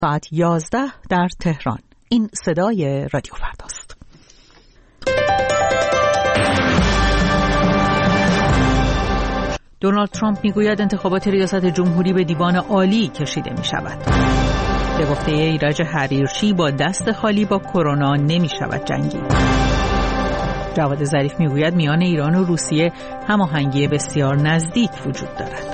ساعت 11 در تهران. این صدای رادیو فرداست. دونالد ترامپ میگوید انتخابات ریاست جمهوری به دیوان عالی کشیده می شود. به گفته ایرج حریرچی با دست خالی با کرونا نمی شود جنگید. جواد ظریف میگوید میان ایران و روسیه هماهنگی بسیار نزدیک وجود دارد.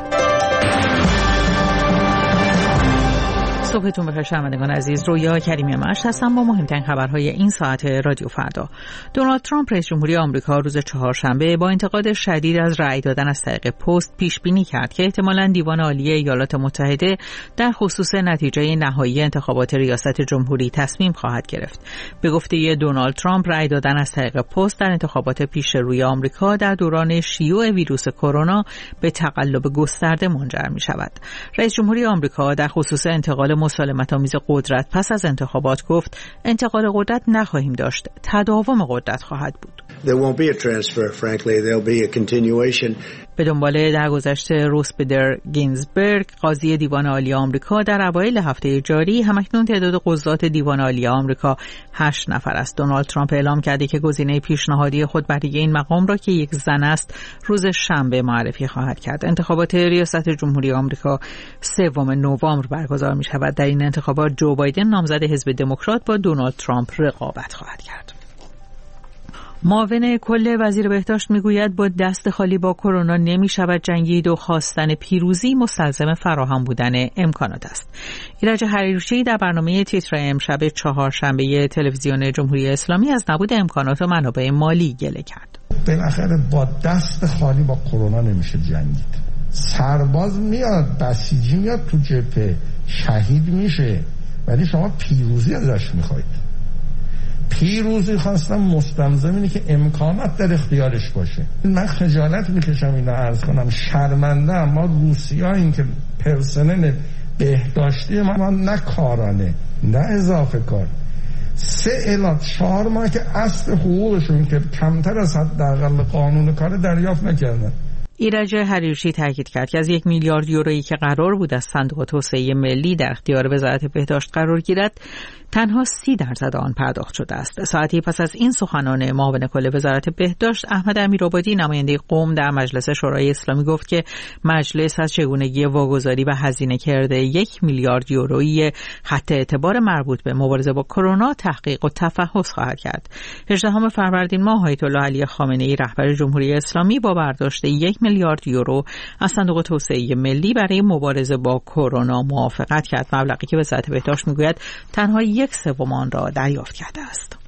صبحتون بخیر شنوندگان عزیز، رویا کریمی مشت هستم با مهمترین خبرهای این ساعت رادیو فردا. دونالد ترامپ رئیس جمهوری آمریکا روز چهارشنبه با انتقاد شدید از رأی دادن از طریق پست پیش بینی کرد که احتمالاً دیوان عالی ایالات متحده در خصوص نتیجه نهایی انتخابات ریاست جمهوری تصمیم خواهد گرفت. به گفته دونالد ترامپ رأی دادن از طریق پست در انتخابات پیش روی آمریکا در دوران شیوع ویروس کرونا به تقلب گسترده منجر می شود. رئیس جمهوری آمریکا در خصوص انتقال مسالمت‌آمیز قدرت پس از انتخابات گفت انتقال قدرت نخواهیم داشت، تداوم قدرت خواهد بود. There won't be a transfer, frankly. There'll be a continuation. به دنبال درگذشت روس بدر گینزبرگ قاضی دیوان عالی آمریکا در اوایل هفته جاری، همکنون تعداد قضات دیوان عالی آمریکا 8 نفر است. دونالد ترامپ اعلام کرده که گزینه پیشنهادی خود برای این مقام را که یک زن است روز شنبه معرفی خواهد کرد. انتخابات ریاست جمهوری آمریکا 3 نوامبر برگزار می شود. در این انتخابات جو بایدن نامزد حزب دموکرات با دونالد ترامپ رقابت خواهد کرد. معاون کل وزیر بهداشت میگوید با دست خالی با کرونا نمی شود جنگید و خواستن پیروزی مستلزم فراهم بودن امکانات است. ایرج حریرچی در برنامه تیتر امشب چهارشنبه تلویزیون جمهوری اسلامی از نبود امکانات و منابع مالی گله کرد. بالاخره با دست خالی با کرونا نمیشه جنگید. سرباز میاد، بسیجی میاد تو جبهه، شهید میشه، ولی شما پیروزی ازش میخواید. پیروزی خواستم مستلزم اینه که امکانات در اختیارش باشه. من خجالت میکشم اینو عرض کنم، شرمنده ام. ما روسی‌ها این که پرسنل بهداشتی ما نه کارانه نه اضافه کار 3 الی 4 ماه که اصل حقوقشون که کمتر از حداقل قانون کار دریافت نکردن. ایرج حریرچی تاکید کرد که از 1 میلیارد یورویی که قرار بود از صندوق توسعه ملی در اختیار وزارت بهداشت قرار گیرد تنها 30% آن پرداخت شده است. ساعتی پس از این سخنان معاون کل وزارت بهداشت احمد امیرآبادی نماینده قم در مجلس شورای اسلامی گفت که مجلس از چگونگی واگذاری و هزینه کرده 1 میلیارد یورویی خط اعتبار مربوط به مبارزه با کرونا تحقیق و تفحص خواهد کرد. 18 فروردین ماه آیت الله علی خامنه‌ای رهبر جمهوری اسلامی با برداشت 1 میلیارد یورو از صندوق توسعه ملی برای مبارزه با کرونا موافقت کرد، مبلغی که وزارت بهداشت میگوید تنها 1/3 آن را دریافت کرده است.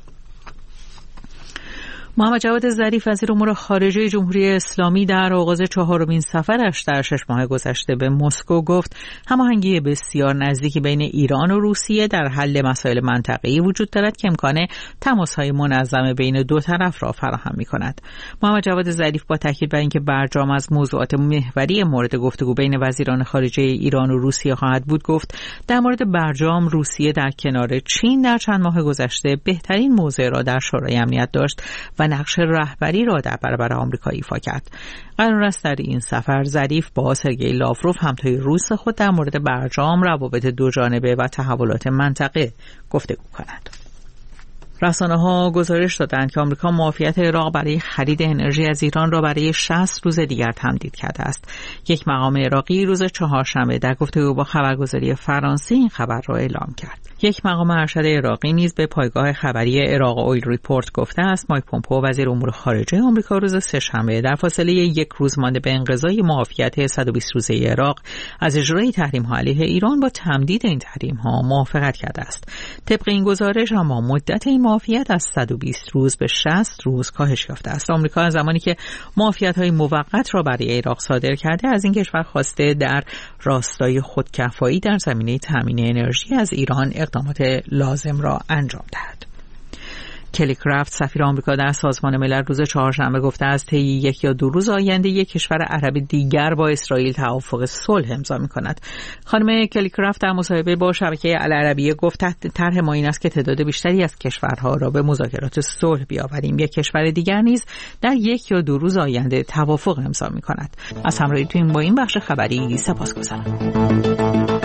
محمد جواد ظریف وزیر امور خارجه جمهوری اسلامی در آغاز 4مین سفرش در 6 ماه گذشته به مسکو گفت هماهنگی بسیار نزدیکی بین ایران و روسیه در حل مسائل منطقه‌ای وجود دارد که امکان تماس‌های منظم بین دو طرف را فراهم می‌کند. محمد جواد ظریف با تاکید بر اینکه برجام از موضوعات محوری مورد گفتگو بین وزیران خارجه ایران و روسیه خواهد بود گفت در مورد برجام روسیه در کنار چین در چند ماه گذشته بهترین موضع را در شورای امنیت داشت و نقش رهبری را در برابر آمریکا ایفا کرد. قرار است در این سفر ظریف با سرگئی لاوروف همتای روس خود در مورد برجام، روابط دوجانبه و تحولات منطقه گفتگو کند. رسانه‌ها گزارش دادند که آمریکا معافیت عراق برای خرید انرژی از ایران را برای 60 روز دیگر تمدید کرده است. یک مقام عراقی روز چهارشنبه در گفتگو با خبرگزاری فرانسه این خبر را اعلام کرد. یک مقام ارشد عراقی نیز به پایگاه خبری عراق اویل ریپورت گفته است مایک پومپئو وزیر امور خارجه آمریکا روز سه‌شنبه در فاصله 1 روز مانده به انقضای معافیت 120 روزه عراق از اجرای تحریم‌ها علیه ایران با تمدید این تحریم‌ها موافقت کرده است. طبق این گزارش اما مدت این معافیت از 120 روز به 60 روز کاهش یافته است. آمریکا از زمانی که معافیت‌های موقت را برای عراق صادر کرده از این کشور خواسته در راستای خودکفایی در زمینه تامین انرژی از ایران اقدامات لازم را انجام دهد. کلی کرافت سفیر آمریکا در سازمان ملل روز چهارشنبه گفته است طی 1 یا 2 روز آینده یک کشور عرب دیگر با اسرائیل توافق صلح امضا می‌کند. خانم کلی کرافت در مصاحبه با شبکه العربیه گفت طرح ما این است که تعداد بیشتری از کشورها را به مذاکرات صلح بیاوریم. یک کشور دیگر نیز در 1 یا 2 روز آینده توافق امضا می‌کند. از همراهیتون با این بخش خبری سپاسگزارم.